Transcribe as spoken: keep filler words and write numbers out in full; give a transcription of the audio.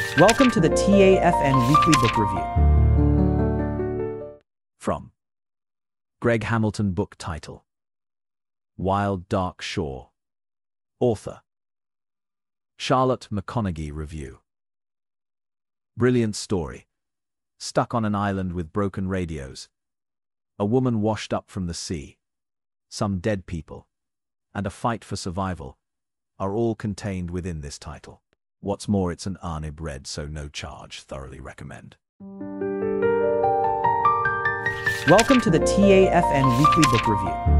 Welcome to the T A F N Weekly Book Review. From Greg Hamilton. Book title: Wild Dark Shore. Author: Charlotte McConaghy. Review. Brilliant story. Stuck on an island with broken radios. A woman washed up from the sea. Some dead people. And a fight for survival are all contained within this title. What's more, it's an Arnib read, so no charge. Thoroughly recommend. Welcome to the T A F N Weekly Book Review.